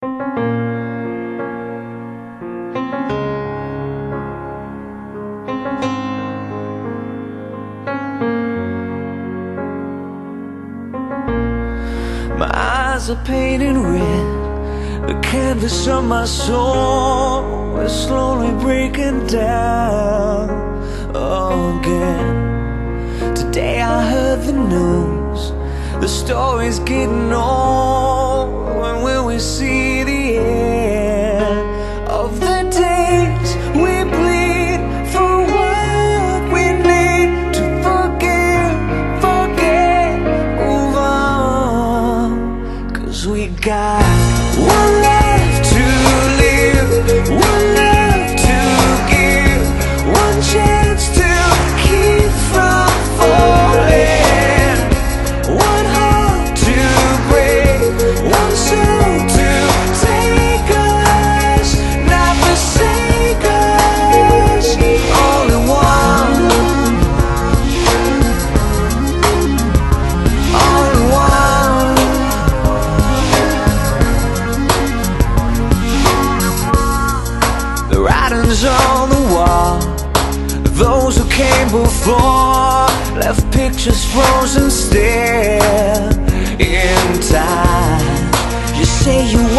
My eyes are painted red, the canvas of my soul is slowly breaking down again. Today I heard the news, the story's getting old. When will we see the end of the days we bleed for what we need to forget, move on? 'Cause we got one life to live, one love to give, one chance to keep from falling, one heart to break, one soul to take us, not forsake us. All in one, all in one. The writing's on the wall, those who came before left pictures frozen still in time. You say you